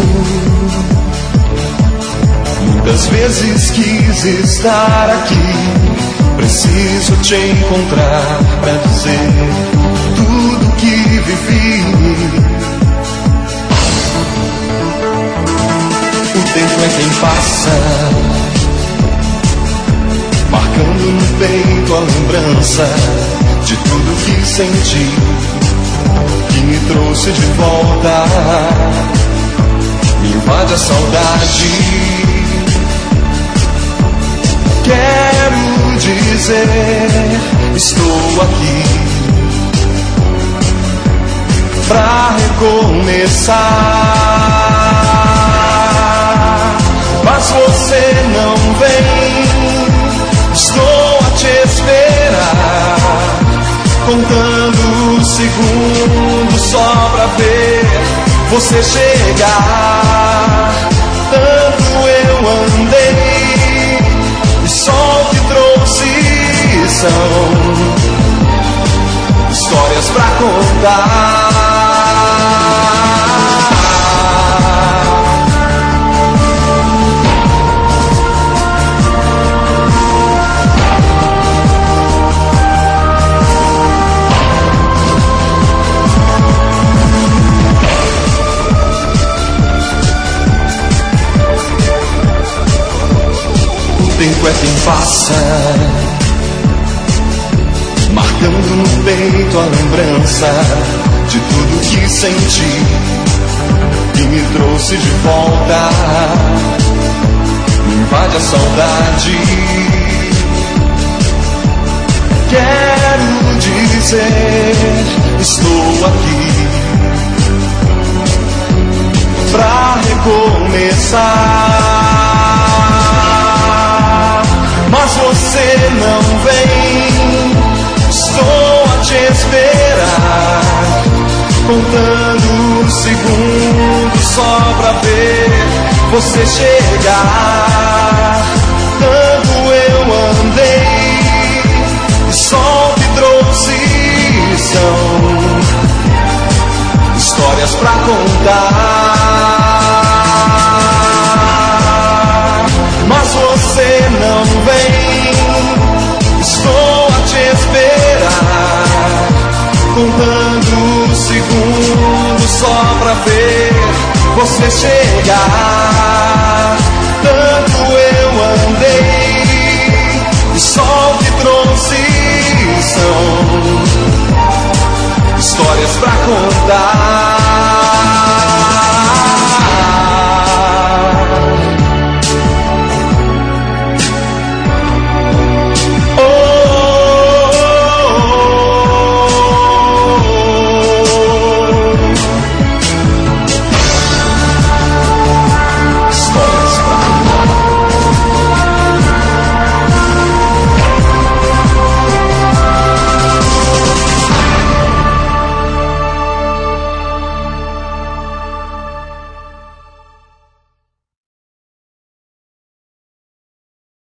Muitas vezes quis estar aqui. Preciso te encontrar pra dizer tudo que vivi. O tempo é quem passa, marcando no peito a lembrança de tudo que senti, que me trouxe de volta. Me invade a saudade. Quero dizer, estou aqui pra recomeçar, mas você não vem. Estou a te esperar, contando os segundos só pra ver você chegar. Tanto eu andei, só o que trouxe são histórias pra contar. O tempo é quem passa, marcando no peito a lembrança de tudo que senti, que me trouxe de volta. Me invade a saudade. Quero dizer, estou aqui pra recomeçar, mas você não vem. Estou a te esperar, contando os segundos só pra ver você chegar. Tanto eu andei, e só o que trouxe são histórias pra contar. Mas você não vem. Estou a te esperar, contando os segundos só pra ver você chegar. Tanto eu andei, e só o que trouxe são histórias pra contar.